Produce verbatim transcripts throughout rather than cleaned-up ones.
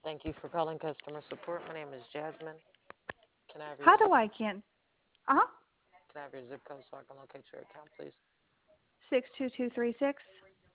Thank you for calling customer support. My name is Jasmine. Can I have your How zip? do I can? Uh huh. Can I have your zip code so I can locate your account, please? Six two two three six.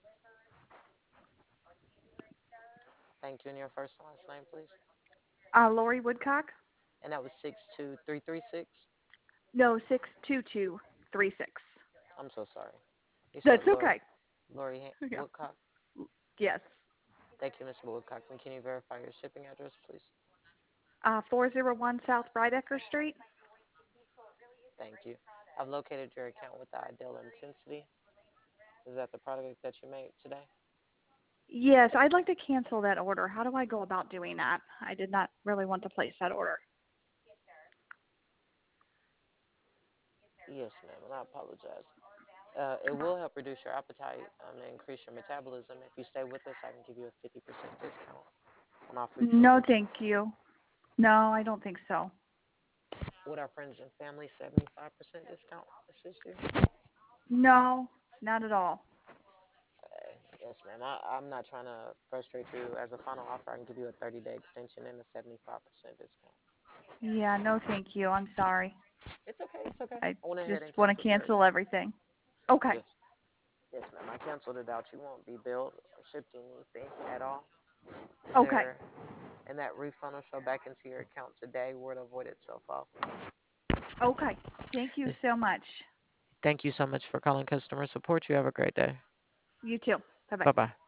Thank you. And your first and last name, please. Uh, Lori Woodcock. And that was six two three three six. No, six two two three six. I'm so sorry. You said That's Lori okay. Lori Han- Yeah. Woodcock. Yes. Thank you, Mister Woodcock. And can you verify your shipping address, please? Uh, four zero one South Brydecker Street. Thank you. I've located your account with the Ideal Intensity. Is that the product that you made today? Yes, I'd like to cancel that order. How do I go about doing that? I did not really want to place that order. Yes, ma'am. And I apologize. Uh, it will help reduce your appetite um, and increase your metabolism. If you stay with us, I can give you a fifty percent discount on all future No, orders. thank you. No, I don't think so. Would our friends and family seventy-five percent discount assist you? No, not at all. Okay. Yes, ma'am. I, I'm not trying to frustrate you. As a final offer, I can give you a thirty day extension and a seventy-five percent discount. Yeah, no, thank you. I'm sorry. It's okay. It's okay. I I went ahead just and want to canceled your. cancel everything. Okay. Yes. Yes, ma'am. I canceled it out. You won't be billed or shipped anything at all. And Okay. there, and that refund will show back into your account today where it avoid itself off. Okay. Thank you so much. Thank you so much for calling customer support. You have a great day. You too. Bye bye. Bye bye.